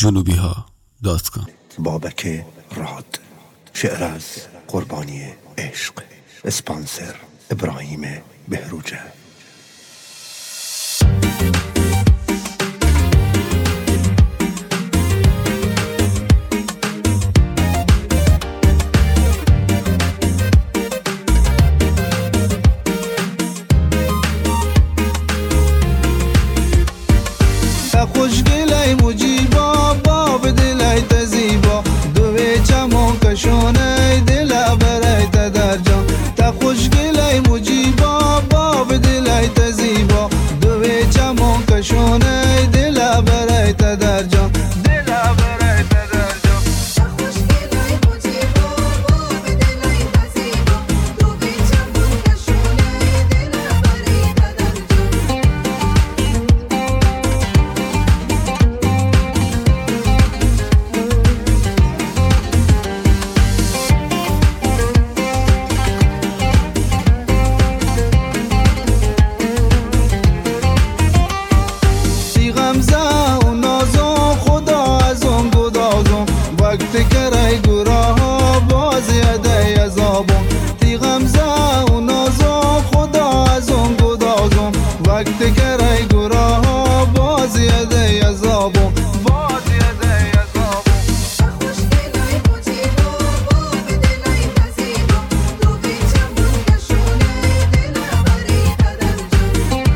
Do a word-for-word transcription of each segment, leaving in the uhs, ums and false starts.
جنوبی ها دات کام. بابک راد. شعر از قربانی عشق. اسپانسر ابراهیم بهروجه. خوشگلای مجیبا باب دلای تزیبا دوی چمون کشونه دل برای در جان. تا خوشگلای مجیبا باب دلای تزیبا دوی چمون کشونه دل برای در جان. دل برای در جان. تا خوشگلای مجیبا باب دلای تزیبا دوی چمون کشونه دل برای در جان. وقتی کرای گراه بازی ادای عذابم تی غمزه و نازو خدا از اون گدازم. وقتی کرای گراه بازی ادای عذابم بازی ادای عذابم. تا خوشگلای مجیبا باب دلای تزیبا دوی چمون کشونه دل برای در جان.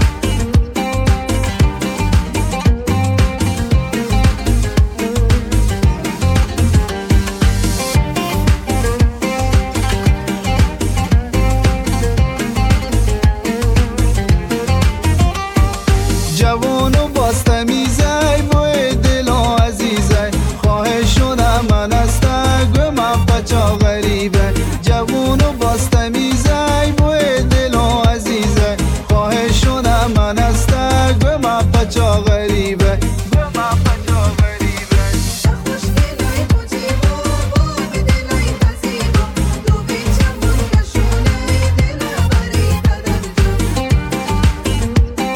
جوان و باستمیزه بوی دل و عزیزه خواهشون من است گو من بچا غریبه. جوان و باستمیزه بوی دل و عزیزه خواهشون من است گو من بچا غریبه. گو من بچا غریبه. تا خوشگلای مجیبا باب دلای تزیبا دوی چمون کشونه دل برای در جان.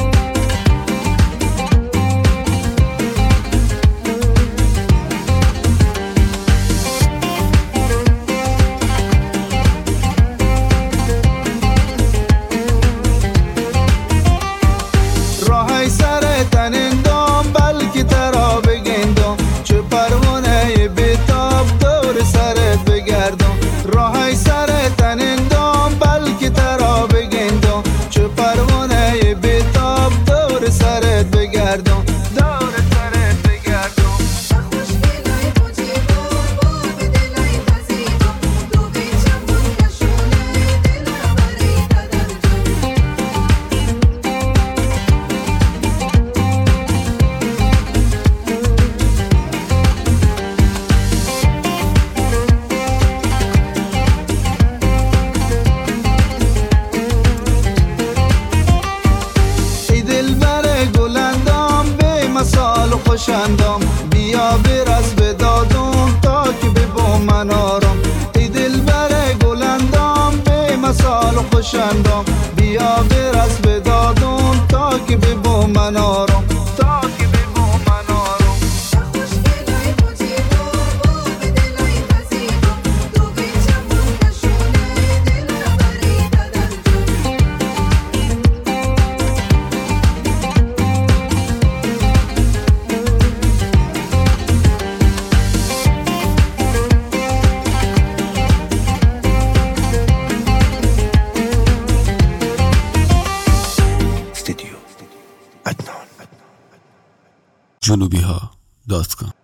راهی سر تنندام بلکه ترا بگندم چه پروانه بیتاب دور سرت بگردم. راهی سر تنندام بلکه ترا بگندم چه پروانه بیتاب دور سرت بگردم دور سرت بگردم. تا خوشگلای مجیبا باب دلای تزیبا دوی چمون کشونه دل برای در جان. ای دل بر گلندام به مثال خوشندام بیا برس به دادم تا که ببو من آرام. ای دل بر گلندام به مثال خوشندام بیا برس به دادم تا که ببو من آرام تا که ببو من آرام. تا خوشگلای مجیبا باب دلای تزیبا دوی چمون کشونه دل برای در جان. استودیو عدنان. جنوبی ها دات کام.